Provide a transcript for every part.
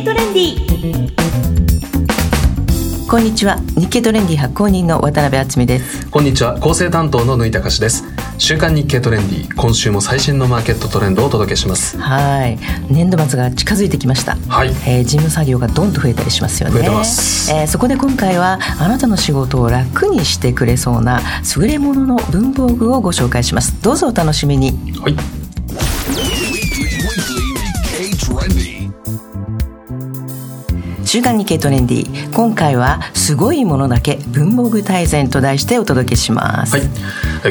トレンディ。 こんにちは、日経トレンディ発行人の渡辺敦美です。 こんにちは、構成担当の縫田隆です。週刊日経トレンディ、今週も最新のマーケットトレンドをお届けします。 はい、年度末が近づいてきました。 はい、 事務作業がどんと増えたりしますよね。 増えてます。 そこで今回はあなたの仕事を楽にしてくれそうな優れものの文房具をご紹介します。どうぞお楽しみに。 はい。 週刊日経トレンディ、今回はすごいものだけ文房具大全と題してお届けします。 はい、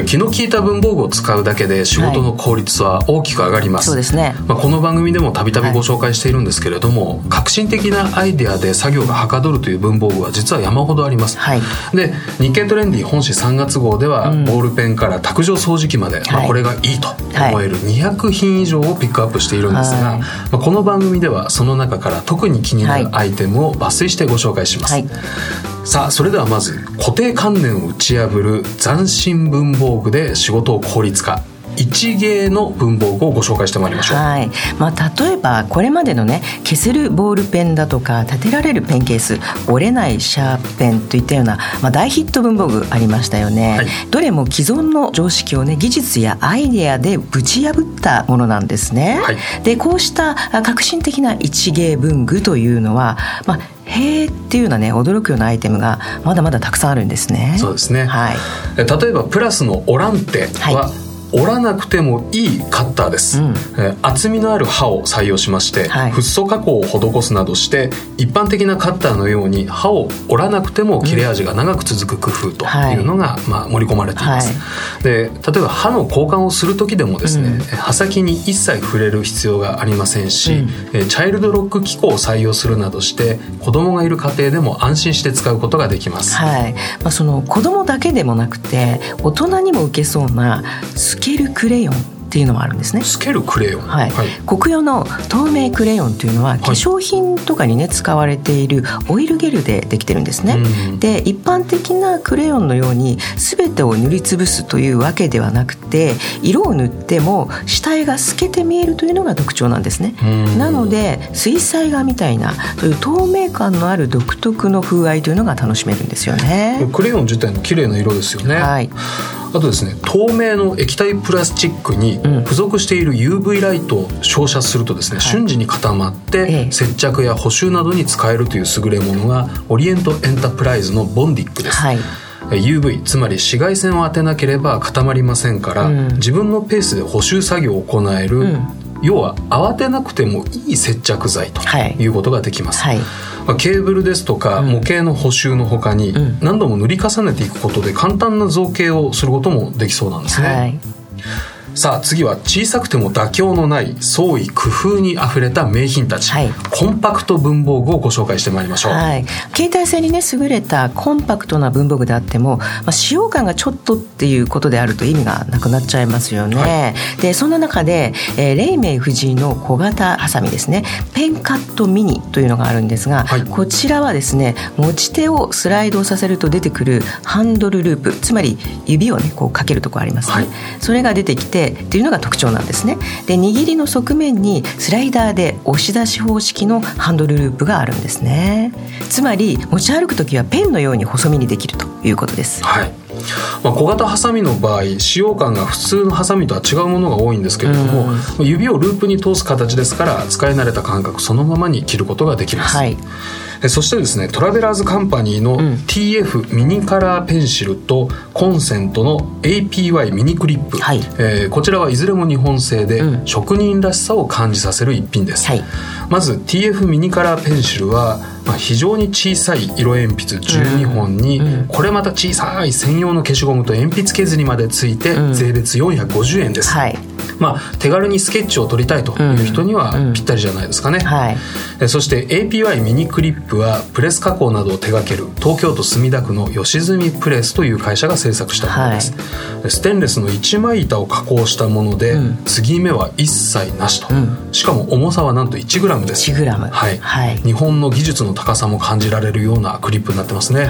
気の利いた文房具を使うだけで仕事の効率は大きく上がります。 そうですね。 この番組でもたびたびご紹介しているんですけれども、革新的なアイデアで作業がはかどるという文房具は実は山ほどあります。 はい、 で、日経トレンディ本誌3月号では、ボールペンから卓上掃除機まで、これがいいと思える200品以上をピックアップしているんですが、この番組ではその中から特に気になるアイテムを抜粋してご紹介します。さあ、それではまず固定観念を打ち破る斬新文房具で仕事を効率化、一芸の文房具をご紹介してまいりましょう。 はい、例えばこれまでのね、消せるボールペンだとか立てられるペンケース、折れないシャープペンといったような、大ヒット文房具ありましたよね。はい、どれも既存の常識をね、技術やアイデアでぶち破ったものなんですね。はい、で、こうした革新的な一芸文具というのは、へーっていうようなね、驚くようなアイテムがまだまだたくさんあるんですね。 そうですね。 はい、 例えばプラスのオランテは、折らなくてもいいカッターです。厚みのある刃を採用しまして、フッ素加工を施すなどして一般的なカッターのように刃を折らなくても切れ味が長く続く工夫というのが、盛り込まれています。で、例えば刃の交換をする時でもですね、刃先に一切触れる必要がありませんし、チャイルドロック機構を採用するなどして子供がいる家庭でも安心して使うことができます。 はい、その子供だけでもなくて大人にも受けそうなスケルクレヨンっていうのもあるんですね。 スケルクレヨン、 国用の透明クレヨンというのは、化粧品とかにね、使われているオイルゲルでできてるんですね。で、一般的なクレヨンのように全てを塗りつぶすというわけではなくて、色を塗っても下絵が透けて見えるというのが特徴なんですね。なので水彩画みたいなそういう透明感のある独特の風合いというのが楽しめるんですよね。 クレヨン自体の綺麗な色ですよね。 はい、 あとですね、透明の液体プラスチックに付属している UV ライトを照射するとですね、瞬時に固まって接着や補修などに使えるという優れものがオリエントエンタープライズのボンディックです。UV、 つまり紫外線を当てなければ固まりませんから、自分のペースで補修作業を行える、要は慌てなくてもいい接着剤ということができます。ケーブルですとか模型の補修の他に何度も塗り重ねていくことで簡単な造形をすることもできそうなんですね。さあ、次は小さくても妥協のない創意工夫にあふれた名品たち、コンパクト文房具をご紹介してまいりましょう。 携帯性にね、優れたコンパクトな文房具であっても、使用感がちょっとっていうことであると意味がなくなっちゃいますよね。で、そんな中で、レイメイ藤井の小型ハサミですね、ペンカットミニというのがあるんですが、こちらはですね、持ち手をスライドさせると出てくるハンドルループ、つまり指をね、こうかけるところありますね。それが出てきてっていうのが特徴なんですね。で、握りの側面にスライダーで押し出し方式のハンドルループがあるんですね。つまり持ち歩くときはペンのように細身にできるということです。 小型ハサミの場合、使用感が普通のハサミとは違うものが多いんですけれども、指をループに通す形ですから使い慣れた感覚そのままに切ることができます。そしてですね、トラベラーズカンパニーの TF ミニカラーペンシルとコンセントの APY ミニクリップ、こちらはいずれも日本製で、職人らしさを感じさせる一品です。まず TF ミニカラーペンシルは、非常に小さい色鉛筆12本に、これまた小さい専用の消しゴムと鉛筆削りまでついて、税別450円です。手軽にスケッチを撮りたいという人にはぴったりじゃないですかね。そして APY ミニクリップはプレス加工などを手掛ける東京都墨田区の吉住プレスという会社が製作したものです。ステンレスの一枚板を加工したもので、継ぎ目は一切なしと、しかも重さはなんと 1g です。 1g、 日本の技術の高さも感じられるようなクリップになってますね。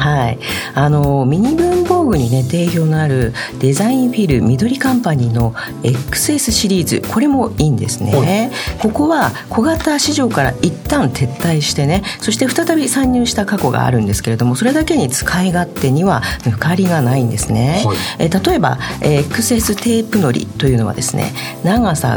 ミニ文房具にね、定評のあるデザインフィル緑カンパニーの XS XS シリーズ、これもいいんですね。ここは小型市場から一旦撤退してね、そして再び参入した過去があるんですけれども、それだけに使い勝手には抜かりがないんですね。例えば、XS テープのりというのはですね、長さ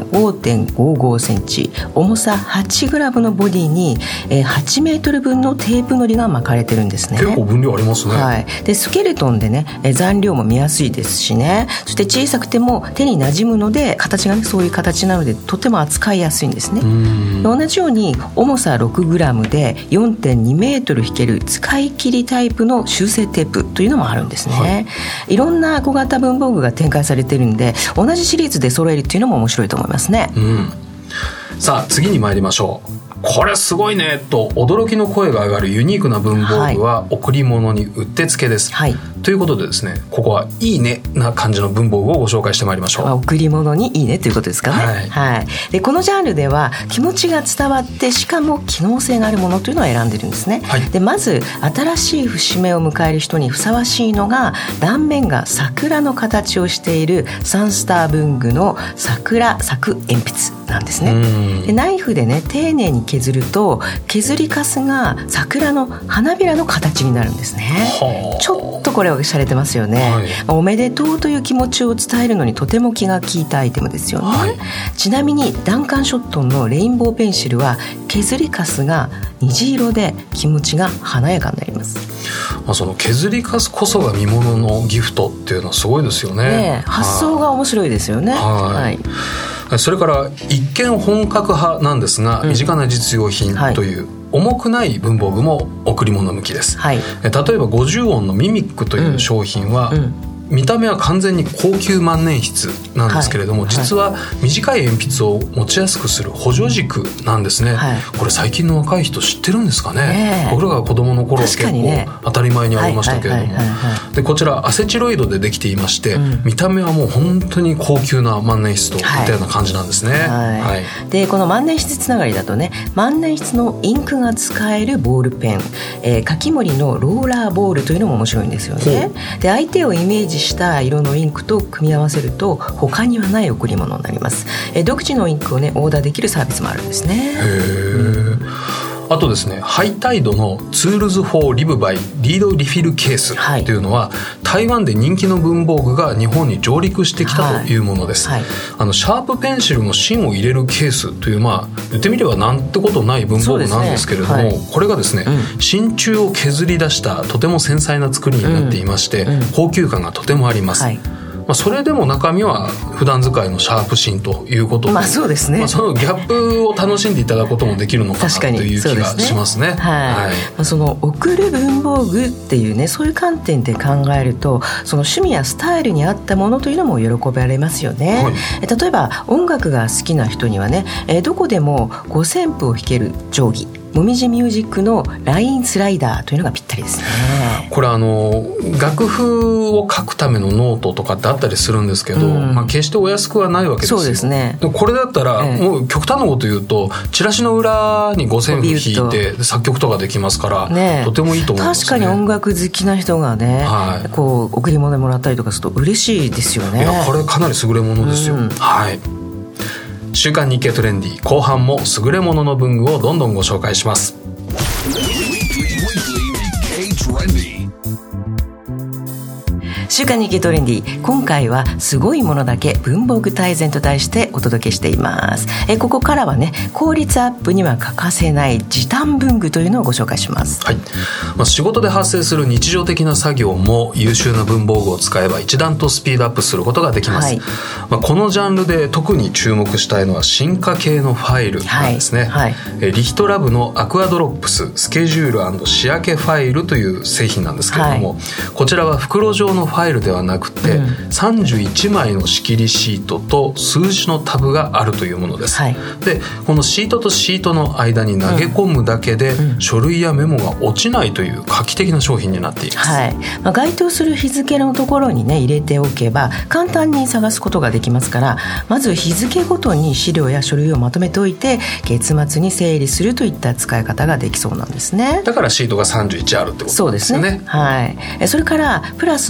5.55 センチ、重さ8グラムのボディに、8メートル分のテープのりが巻かれてるんですね。 結構分量ありますね。 でスケルトンでね、残量も見やすいですしね、そして小さくても手に馴染むので、形がねそういう形なのでとても扱いやすいんですね。同じように重さ6グラムで 4.2 メートル引ける使い切りタイプの修正テープというのもあるんですね。いろんな小型文房具が展開されているんで、同じシリーズで揃えるっていうのも面白いと思いますね。 さあ次に参りましょう。これすごいねと驚きの声が上がるユニークな文房具は贈り物にうってつけです、ということでですね、ここはいいねな感じの文房具をご紹介してまいりましょう。 贈り物にいいねということですかね。でこのジャンルでは気持ちが伝わってしかも機能性があるものというのを選んでるんですね。でまず新しい節目を迎える人にふさわしいのが、断面が桜の形をしているサンスター文具の桜作鉛筆なんですね。でナイフでね丁寧に削ると削りカスが桜の花びらの形になるんですね。ちょっとこれは洒落てますよね。おめでとうという気持ちを伝えるのにとても気が利いたアイテムですよね。ちなみにダンカンショットンのレインボーペンシルは削りカスが虹色で気持ちが華やかになります。 その削りカスこそが見物のギフトっていうのはすごいですよね。 発想が面白いですよね。 それから一見本格派なんですが、身近な実用品という重くない文房具も贈り物向きです。例えば50音のミミックという商品は、見た目は完全に高級万年筆なんですけれども、実は短い鉛筆を持ちやすくする補助軸なんですね。これ最近の若い人知ってるんですかね。僕らが子供の頃は結構当たり前にありましたけれども、でこちらアセチロイドでできていまして、見た目はもう本当に高級な万年筆といったような感じなんですね。 でこの万年筆つながりだとね、万年筆のインクが使えるボールペン、かき盛りのローラーボールというのも面白いんですよね。で相手をイメージした色のインクと組み合わせると他にはない贈り物になります。独自のインクをねオーダーできるサービスもあるんですね。 あとですね、ハイタイドのツールズフォーリブバイリードリフィルケースというのは、台湾で人気の文房具が日本に上陸してきたというものです。シャープペンシルの芯を入れるケースという、言ってみればなんてことない文房具なんですけれども、これがですね、真鍮を削り出したとても繊細な作りになっていまして、高級感がとてもあります。それでも中身は普段使いのシャープ芯ということで、 そうですね、 そのギャップを楽しんでいただくこともできるのかなという気がしますね。 その贈る文房具っていうね、そういう観点で考えると、その趣味やスタイルに合ったものというのも喜ばれますよね。例えば音楽が好きな人にはね、どこでも五線譜を弾ける定規、もみじミュージックのラインスライダーというのがぴったりですね。 これ楽譜を書くためのノートとかってあったりするんですけど、決してお安くはないわけですよ。 そうですね。 これだったら、もう極端なこと言うとチラシの裏に五線譜弾いて作曲とかできますから、とてもいいと思いますね。確かに音楽好きな人がね、こう贈り物でもらったりとかすると嬉しいですよね。いやこれかなり優れものですよ。週刊日経トレンディ後半も優れものの文具をどんどんご紹介します。 週刊日経トレンディ、今回はすごいものだけ文房具大全と題してお届けしています。ここからはね、効率アップには欠かせない時短文具というのをご紹介します。 仕事で発生する日常的な作業も優秀な文房具を使えば一段とスピードアップすることができます。このジャンルで特に注目したいのは進化系のファイルなんですね。リヒトラブのアクアドロップススケジュール&仕分けファイルという製品なんですけれども、こちらは袋状のファイルではなくて、31枚の仕切りシートと数字のタブがあるというものです。でこのシートとシートの間に投げ込むだけで、書類やメモが落ちないという画期的な商品になっています。 該当する日付のところにね入れておけば簡単に探すことができますから、まず日付ごとに資料や書類をまとめておいて月末に整理するといった使い方ができそうなんですね。 だからシートが31あるってことなんですよね。 それからプラスの取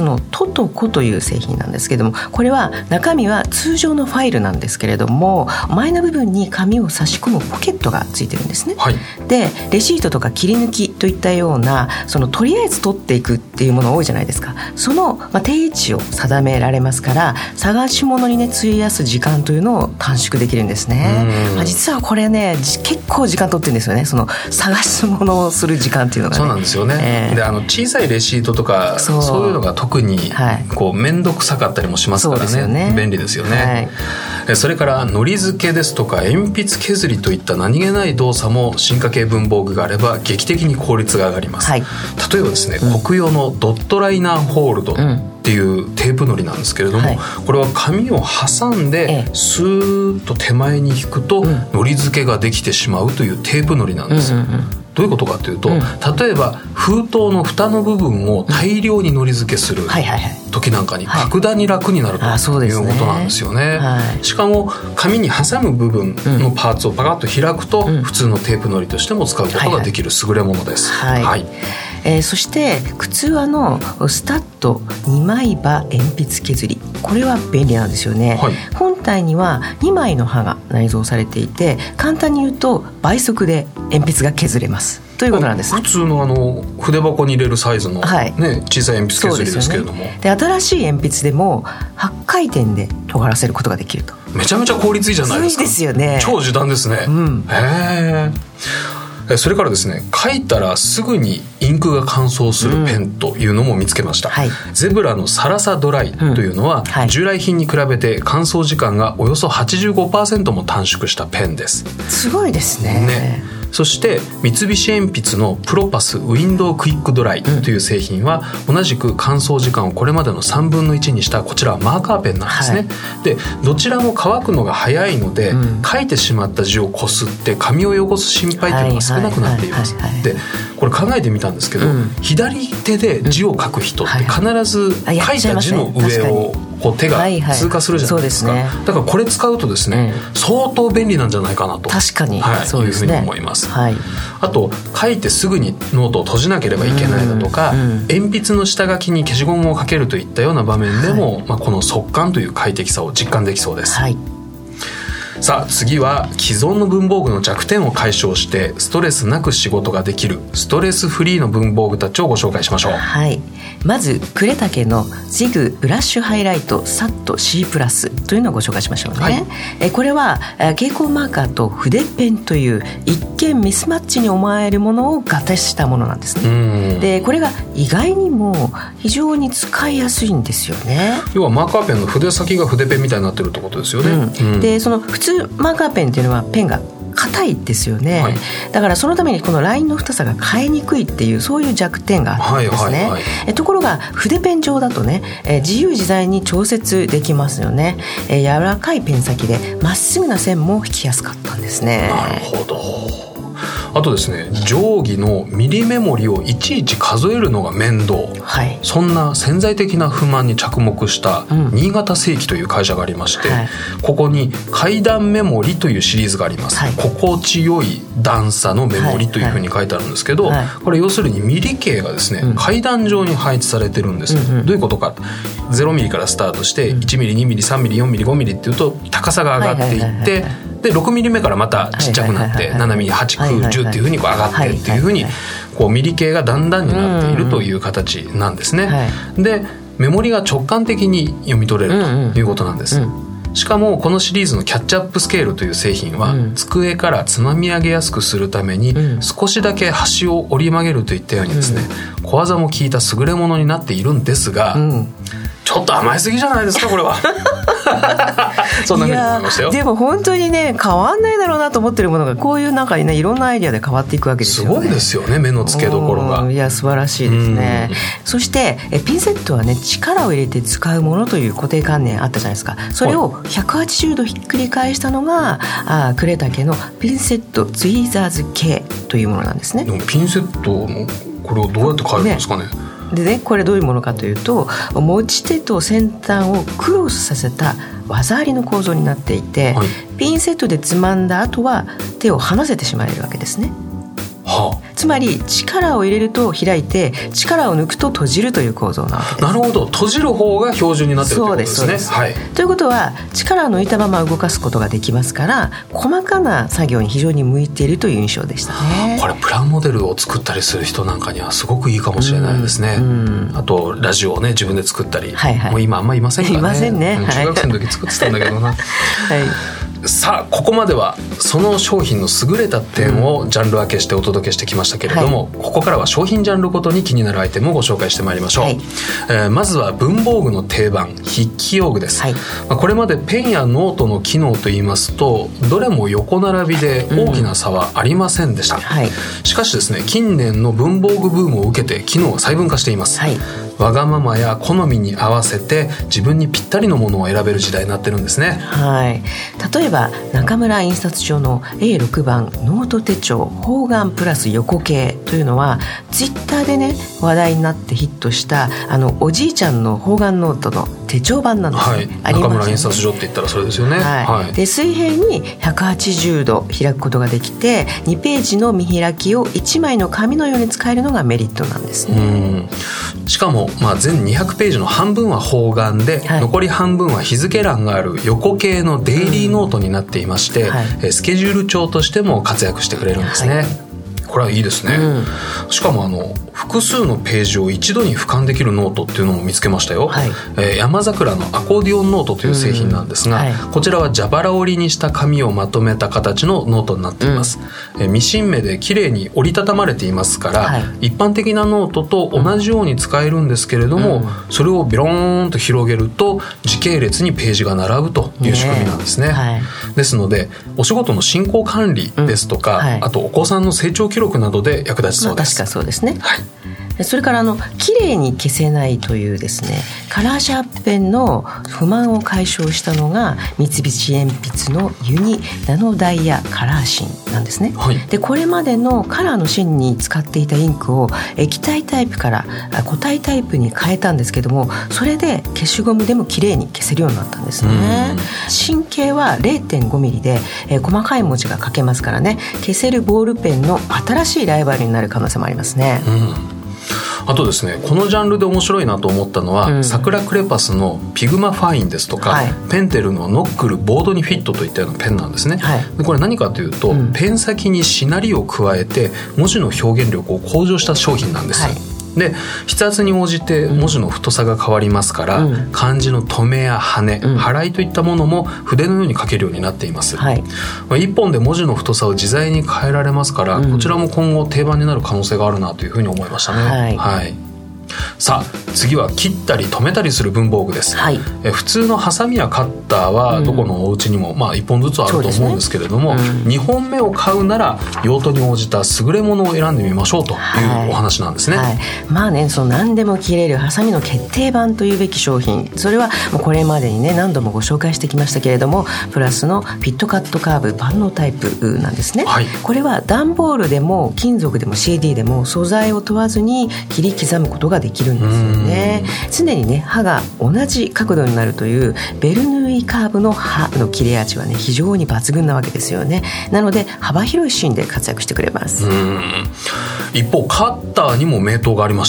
コトコという製品なんですけども、これは中身は通常のファイルなんですけれども、前の部分に紙を差し込むポケットがついてるんですね、はい、でレシートとか切り抜きといったようなとりあえず取っていくっていうもの多いじゃないですか。その、定位置を定められますから、探し物にね費やす時間というのを短縮できるんですね。実はこれね結構時間取ってるんですよね、その探し物をする時間っていうのがね。 そうなんですよね、で小さいレシートとかそういうのが特にこう面倒くさかったりもしますから ね、便利ですよね、はい、それからのり付けですとか鉛筆削りといった何気ない動作も進化系文房具があれば劇的に効率が上がります、はい、例えばですね、国用のドットライナーホールドっていうテープのりなんですけれども、はい、これは紙を挟んでスーッと手前に引くとのり付けができてしまうというテープのりなんです、どういうことかというと、例えば封筒の蓋の部分を大量にのり付けする時なんかに格段に楽になるということなんですよね、しかも紙に挟む部分のパーツをパカッと開くと普通のテープのりとしても使うことができる優れものです。 そして靴輪のスタッド2枚刃鉛筆削り、これは便利なんですよね、はい、本体には2枚の刃が内蔵されていて、簡単に言うと倍速で鉛筆が削れますということなんですね。 普通の筆箱に入れるサイズの、はいね、小さい鉛筆削りですけれども、 で新しい鉛筆でも8回転で尖らせることができると。 めちゃめちゃ効率いいじゃないですか。 いいですよね。 超時短ですね、へー。それからですね、書いたらすぐにインクが乾燥するペンというのも見つけました、はい、ゼブラのサラサドライというのは、はい、従来品に比べて乾燥時間がおよそ 85% も短縮したペンです。 すごいですね。 そして三菱鉛筆のプロパスウィンドウクイックドライという製品は、同じく乾燥時間をこれまでの3分の1にしたこちらはマーカーペンなんですね、はい、でどちらも乾くのが早いので、書いてしまった字をこすって紙を汚す心配というのが少なくなっています。でこれ考えてみたんですけど、左手で字を書く人って必ず書いた字の上をこう手が通過するじゃないですか、だからこれ使うとですね、相当便利なんじゃないかなと確かに、 いうふうに思います。あと書いてすぐにノートを閉じなければいけないだとか、鉛筆の下書きに消しゴムをかけるといったような場面でも、この速乾という快適さを実感できそうです、さあ次は既存の文房具の弱点を解消してストレスなく仕事ができるストレスフリーの文房具たちをご紹介しましょう。 まず呉竹のジグブラッシュハイライトサット C プラスというのをご紹介しましょうね、これは蛍光マーカーと筆ペンという一見ミスマッチに思えるものを合体したものなんですね。でこれが意外にも非常に使いやすいんですよね。 要はマーカーペンの筆先が筆ペンみたいになってるってことですよね、 でその普通マーカーペンっていうのはペンが硬いですよね、だからそのためにこのラインの太さが変えにくいっていうそういう弱点があるんですね、ところが筆ペン上だとね、自由自在に調節できますよね、柔らかいペン先でまっすぐな線も引きやすかったんですね。 なるほど。あとですね、定規のミリメモリをいちいち数えるのが面倒、そんな潜在的な不満に着目した新潟正規という会社がありまして、ここに階段メモリというシリーズがあります、心地よい段差のメモリというふうに書いてあるんですけど、これ要するにミリ計がですね、階段状に配置されてるんです、どういうことか、0ミリからスタートして1ミリ2ミリ3ミリ4ミリ5ミリっていうと高さが上がっていって、で6ミリ目からまたちっちゃくなって7ミリ8、9、10っていうふうにこう上がってっていうふうにこうミリ計がだんだんになっているという形なんですね。でメモリが直感的に読み取れるということなんです。しかもこのシリーズのキャッチアップスケールという製品は、机からつまみ上げやすくするために、少しだけ端を折り曲げるといったようにですね、小技も効いた優れものになっているんですが、ちょっと甘えすぎじゃないですかこれはそんなふうに思いましたよ。 でも本当にね変わんないだろうなと思ってるものがこういう中にねいろんなアイデアで変わっていくわけですよね。 すごいですよね、目の付けどころが。 いや素晴らしいですね。そしてピンセットはね力を入れて使うものという固定観念あったじゃないですか。それを180度ひっくり返したのが呉竹のピンセットツイザーズ系というものなんですね。 でもピンセットのこれをどうやって変えるんですかね。 でね、これどういうものかというと持ち手と先端をクロスさせた技ありの構造になっていて、ピンセットでつまんだ後は手を離せてしまえるわけですね。 つまり力を入れると開いて、力を抜くと閉じるという構造なわけです。 なるほど、閉じる方が標準になっているということですね。はい、 ということは力を抜いたまま動かすことができますから、細かな作業に非常に向いているという印象でしたね。 これプランモデルを作ったりする人なんかにはすごくいいかもしれないですね。あとラジオをね自分で作ったり、もう今あんまいませんからね。 いませんね。 中学生の時作ってたんだけどな。はい、さあここまではその商品の優れた点をジャンル分けしてお届けしてきましたけれども、ここからは商品ジャンルごとに気になるアイテムをご紹介してまいりましょう。まずは文房具の定番、筆記用具です。これまでペンやノートの機能といいますと、どれも横並びで大きな差はありませんでした。しかしですね、近年の文房具ブームを受けて機能は細分化しています。わがままや好みに合わせて自分にぴったりのものを選べる時代になってるんですね。 例えば中村印刷所の A6 番ノート手帳方眼プラス横系というのは、ツイッターでね話題になってヒットしたおじいちゃんの方眼ノートの手帳版なんです、 中村印刷所って言ったらそれですよね。 で水平に180度開くことができて、2ページの見開きを1枚の紙のように使えるのがメリットなんですね。 しかも全200ページの半分は方眼で、残り半分は日付欄がある横系のデイリーノートになっていまして、スケジュール帳としても活躍してくれるんですね。これはいいですね。しかも複数のページを一度に俯瞰できるノートっていうのも見つけましたよ。山桜のアコーディオンノートという製品なんですが、こちらは蛇腹折りにした紙をまとめた形のノートになっています。ミシン目で綺麗に折りたたまれていますから、一般的なノートと同じように使えるんですけれども、それをビローンと広げると時系列にページが並ぶという仕組みなんですね。ですのでお仕事の進行管理ですとか、あとお子さんの成長記録などで役立ちそうです。 確かそうですね。それから綺麗に消せないというですね、カラーシャープペンの不満を解消したのが三菱鉛筆のユニナノダイヤカラー芯なんですね。でこれまでのカラーの芯に使っていたインクを液体タイプから固体タイプに変えたんですけども、それで消しゴムでも綺麗に消せるようになったんですね。芯径は 0.5 ミリで、細かい文字が書けますからね、消せるボールペンの新しいライバルになる可能性もありますね。 あとですね、このジャンルで面白いなと思ったのは、サクラクレパスのピグマファインですとか、ペンテルのノックルボードにフィットといったようなペンなんですね。でこれ何かというと、ペン先にしなりを加えて文字の表現力を向上した商品なんです。で筆圧に応じて文字の太さが変わりますから、漢字の止めや跳ね、払いといったものも筆のように書けるようになっています。一本で文字の太さを自在に変えられますから、こちらも今後定番になる可能性があるなというふうに思いましたね。さあ次は切ったり止めたりする文房具です。普通のハサミやカッターはどこのお家にも1本ずつあると思うんですけれども、2本目を買うなら用途に応じた優れものを選んでみましょうというお話なんですね。 その何でも切れるハサミの決定版というべき商品、それはもうこれまでにね何度もご紹介してきましたけれども、プラスのフィットカットカーブ万能タイプなんですね。これは段ボールでも金属でも CD でも素材を問わずに切り刻むことができるんですよね。常にね刃が同じ角度になるというベルヌーイカーブの刃の切れ味はね非常に抜群なわけですよね。なので幅広いシーンで活躍してくれます。 一方カッターにも名刀がありました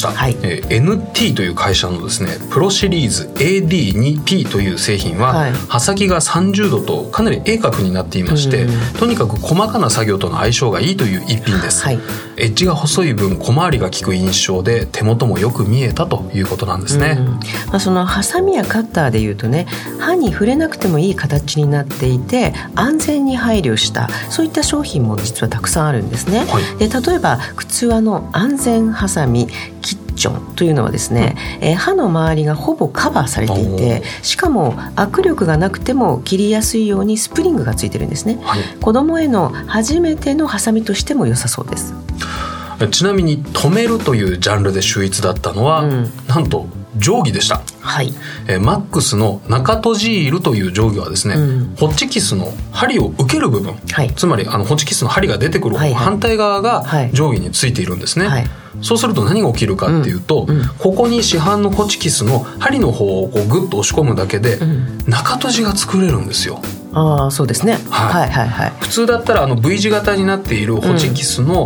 。NT という会社のですねプロシリーズ AD2P という製品は、刃先が30度とかなり鋭角になっていまして、とにかく細かな作業との相性がいいという一品です。エッジが細い分小回りが利く印象で手元もよく見えたということなんですね。 そのハサミやカッターでいうとね、刃に触れなくてもいい形になっていて安全に配慮したそういった商品も実はたくさんあるんですね。で例えば靴輪の安全ハサミキッチョンというのはですね、刃の周りがほぼカバーされていて、しかも握力がなくても切りやすいようにスプリングがついてるんですね。子供への初めてのハサミとしても良さそうです。 ちなみに止めるというジャンルで秀逸だったのは、なんと定規でした。マックスの中閉じールという定規はですね、ホッチキスの針を受ける部分、つまりホッチキスの針が出てくる反対側が定規についているんですね。そうすると何が起きるかっていうと、ここに市販のホチキスの針の方をこうグッと押し込むだけで、中閉じが作れるんですよ。 そうですね。 普通だったらV 字型になっているホチキスの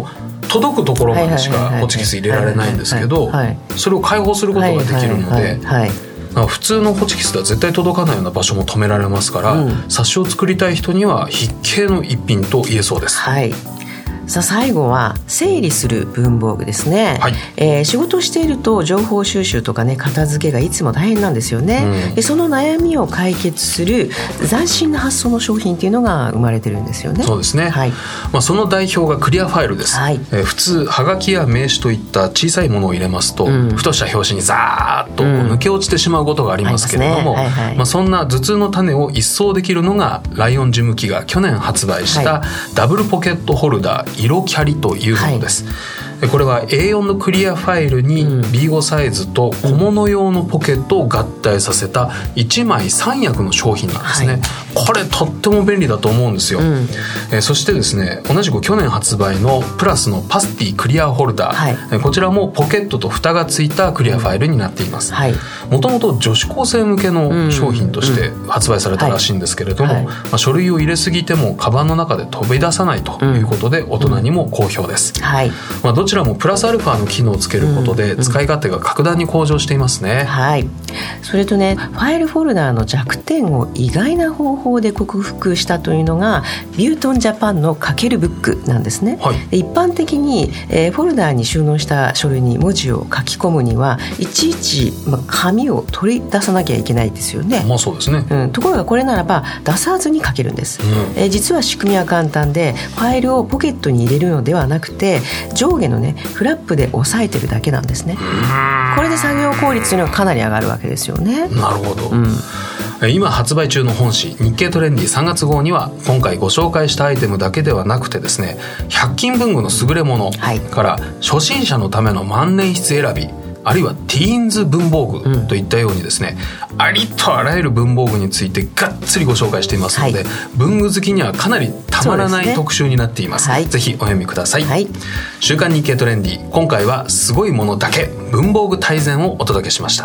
届くところまでしかホチキス入れられないんですけど、それを開放することができるので、普通のホチキスでは絶対届かないような場所も止められますから、冊子を作りたい人には必見の一品と言えそうです。 さあ最後は整理する文房具ですね、仕事をしていると情報収集とかね片付けがいつも大変なんですよね、でその悩みを解決する斬新な発想の商品っていうのが生まれてるんですよね。 そうですね、その代表がクリアファイルです、普通はがきや名刺といった小さいものを入れますと、ふとした拍子にザーッと抜け落ちてしまうことがありますけれども、そんな頭痛の種を一掃できるのがライオン事務機が去年発売したダブルポケットホルダー色キャリというものです、これは A4 のクリアファイルに B5 サイズと小物用のポケットを合体させた1枚3役の商品なんですね、これとっても便利だと思うんですよ、そしてですね同じく去年発売のプラスのパスティクリアホルダー、こちらもポケットと蓋がついたクリアファイルになっています。もともと女子高生向けの商品として発売されたらしいんですけれども、書類を入れすぎてもカバンの中で飛び出さないということで大人にも好評です、どちらもプラスアルファの機能をつけることで使い勝手が格段に向上していますね、 それとねファイルフォルダーの弱点を意外な方法で克服したというのがビュートンジャパンのかけるブックなんですね、一般的に、フォルダーに収納した書類に文字を書き込むにはいちいち、紙を取り出さなきゃいけないですよね、 そうですね、 ところがこれならば出さずに書けるんです、実は仕組みは簡単でファイルをポケットに入れるのではなくて上下のねフラップで押さえてるだけなんですね。これで作業効率というのがかなり上がるわけですよね。 なるほど、今発売中の本誌日経トレンディ3月号には今回ご紹介したアイテムだけではなくてですね100均文具の優れものから初心者のための万年筆選びあるいはティーンズ文房具といったようにですね、ありとあらゆる文房具についてがっつりご紹介していますので、文具好きにはかなりたまらない特集になっています。ぜひお読みください、週刊日経トレンディ今回はすごいものだけ文房具大全をお届けしました。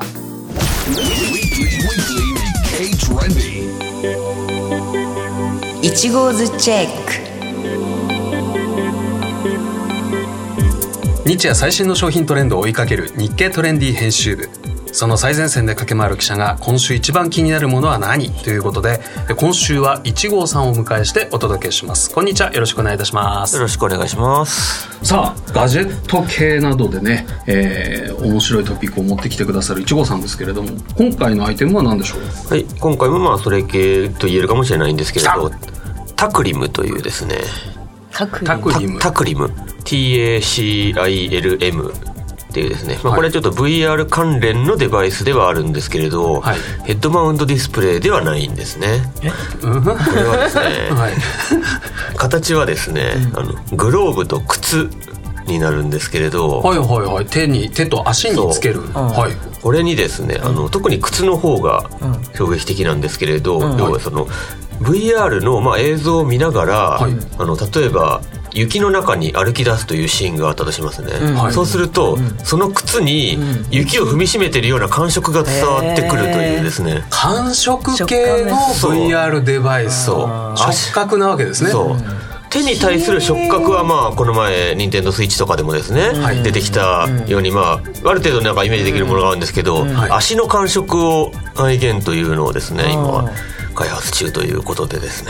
1号ズチェック。 日夜最新の商品トレンドを追いかける日経トレンディ編集部、その最前線で駆け回る記者が今週一番気になるものは何ということで今週は1号さんをお迎えしてお届けします。こんにちは、よろしくお願いいたします。 よろしくお願いします。 さあガジェット系などでね、面白いトピックを持ってきてくださる1号さんですけれども今回のアイテムは何でしょう。 今回もそれ系と言えるかもしれないんですけれどタクリムというですねタクリム TACILM っていうですね、これはちょっと VR 関連のデバイスではあるんですけれど、ヘッドマウントディスプレイではないんですね。これはですね、形はですね、グローブと靴になるんですけれど、 手と足につける、 これにですね特に靴の方が衝撃的なんですけれど、要はその VR の映像を見ながら、例えば雪の中に歩き出すというシーンがあったとしますね、そうすると、その靴に雪を踏みしめているような感触が伝わってくるというですね、 感触系の VR デバイス、触覚なわけですね。 手に対する触覚はこの前任天堂スイッチとかでもですね、出てきたようにある程度なんかイメージできるものがあるんですけど、足の感触を再現というのをですね今開発中ということでですね、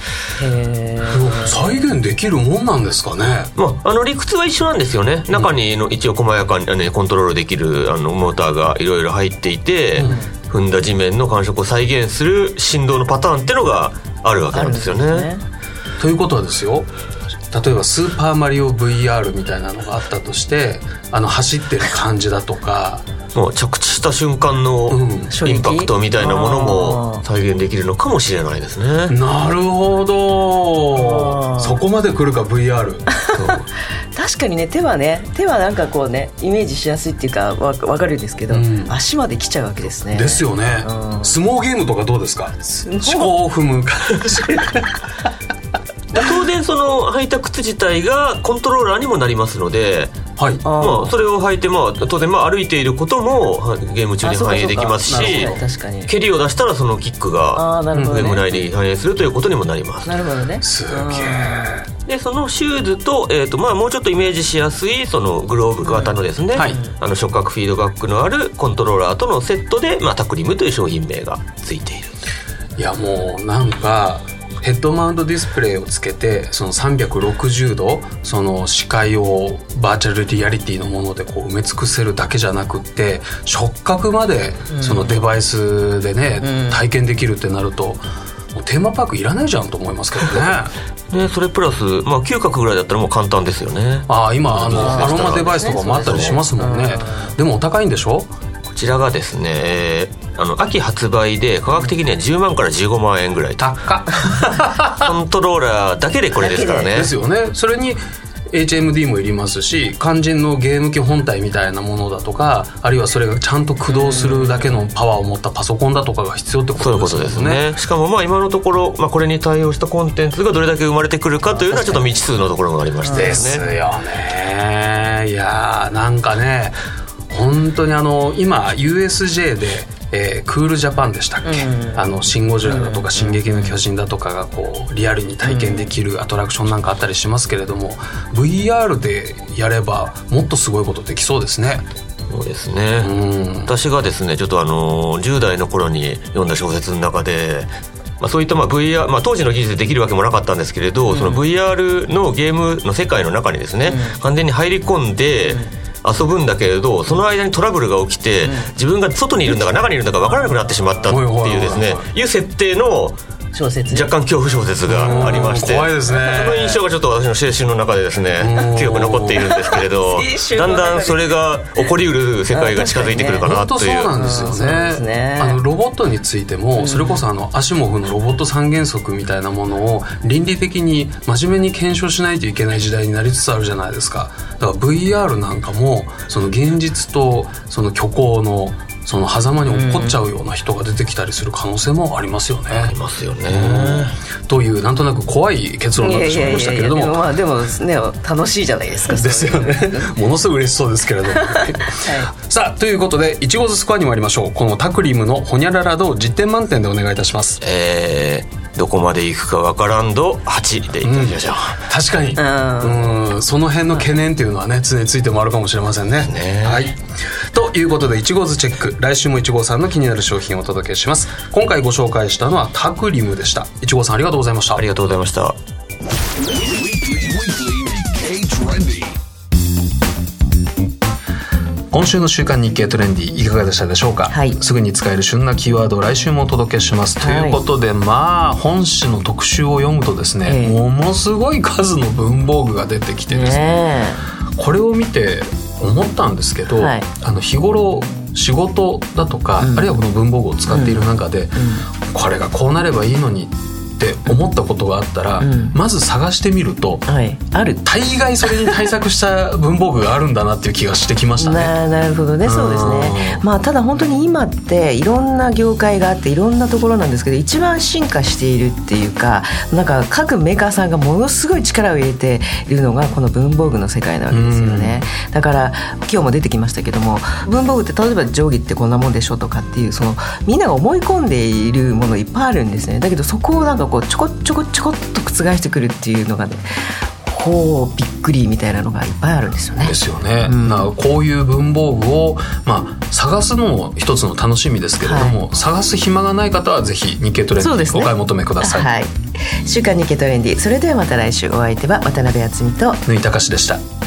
再現できるもんなんですかね。 理屈は一緒なんですよね。中に一応細やかに、コントロールできるモーターがいろいろ入っていて、踏んだ地面の感触を再現する振動のパターンっていうのがあるわけなんですよね。 ということはですよ、例えばスーパーマリオ VR みたいなのがあったとして走ってる感じだとか着地した瞬間のインパクトみたいなものも再現できるのかもしれないですね。 なるほど、そこまで来るか VR 確かにね手はなんかこうねイメージしやすいっていうか分かるんですけど、足まで来ちゃうわけですね。 ですよね、相撲ゲームとかどうですか。思考を踏む感じ当然その履いた靴自体がコントローラーにもなりますので、それを履いて当然歩いていることもゲーム中に反映できますし、蹴りを出したらそのキックがゲーム内に反映するということにもなります。 なるほどね。 すげえ。 でそのシューズと、もうちょっとイメージしやすいそのグローブ型のですね、触覚フィードバックのあるコントローラーとのセットで、タクリムという商品名がついている。 いやもうなんかヘッドマウントディスプレイをつけてその360度その視界をバーチャルリアリティのものでこう埋め尽くせるだけじゃなくって触覚までそのデバイスでね、体験できるってなるともうテーマパークいらないじゃんと思いますけどね。 でそれプラス、嗅覚ぐらいだったらもう簡単ですよね。 今アロマデバイスとかもあったりしますもんね。でもお高いんでしょ？ こちらがですね、秋発売で価格的には10万から15万円ぐらい。 高っコントローラーだけでこれですからね。 ですよね。それに HMD もいりますし肝心のゲーム機本体みたいなものだとかあるいはそれがちゃんと駆動するだけのパワーを持ったパソコンだとかが必要ってことですよね。 そういうことですね。しかも今のところ、これに対応したコンテンツがどれだけ生まれてくるかというのはちょっと未知数のところがありましてですね。いやなんかね本当に今 USJ でクールジャパンでしたっけ、シン・ゴジラだとか進撃の巨人だとかがこうリアルに体験できるアトラクションなんかあったりしますけれども、VR でやればもっとすごいことできそうですね。 そうですね、私がですねちょっと10代の頃に読んだ小説の中でそういったVR、当時の技術でできるわけもなかったんですけれど、その VR のゲームの世界の中にですね、完全に入り込んで、遊ぶんだけれどその間にトラブルが起きて、自分が外にいるんだか中にいるんだか分からなくなってしまったっていうですねいう設定の小説若干恐怖小説がありまして、 怖いですね。 その印象がちょっと私の青春の中でですね強く残っているんですけれどだんだんそれが起こりうる世界が近づいてくるかなという。 本当そうなんですよね。ロボットについてもそれこそアシモフのロボット三原則みたいなものを倫理的に真面目に検証しないといけない時代になりつつあるじゃないですか。だから VR なんかもその現実とその虚構のその狭間に落っこっちゃうような人が出てきたりする可能性もありますよね。 ありますよね。 というなんとなく怖い結論になってしまいましたけれども、 でもね楽しいじゃないですか。 ですよね。ものすごく嬉しそうですけれども、さあということで1号ずつスコアに参りましょう。このタクリムのホニャララ度10点満点でお願いいたします。 どこまで行くかわからん度8でいってみましょう。 確かにその辺の懸念というのはね常についてもあるかもしれませんね。はい、ということで1号ずチェック、来週も1号さんの気になる商品をお届けします。今回ご紹介したのはタクリムでした。1号さんありがとうございました。 ありがとうございました。 今週の週刊日経トレンディいかがでしたでしょうか。すぐに使える旬なキーワードを来週もお届けします、ということで本誌の特集を読むとですね、ものすごい数の文房具が出てきてですね、これを見て思ったんですけど、日頃仕事だとか、あるいはこの文房具を使っている中で、これがこうなればいいのにって思ったことがあったら、まず探してみると、 ある大概それに対策した文房具があるんだなっていう気がしてきましたね。 なるほどね。そうですね。ただ本当に今っていろんな業界があっていろんなところなんですけど、一番進化しているっていうか、なんか各メーカーさんがものすごい力を入れているのがこの文房具の世界なわけですよね。だから今日も出てきましたけども、文房具って例えば定規ってこんなもんでしょとかっていう、そのみんなが思い込んでいるものいっぱいあるんですね。だけどそこをなんかこうちょこっと覆してくるっていうのがね、びっくりみたいなのがいっぱいあるんですよね。 ですよね。こういう文房具を、探すのも一つの楽しみですけれども、探す暇がない方はぜひ日経トレンディお買い求めください。 週刊日経トレンディ、それではまた来週。お相手は渡辺敦美と縫井隆でした。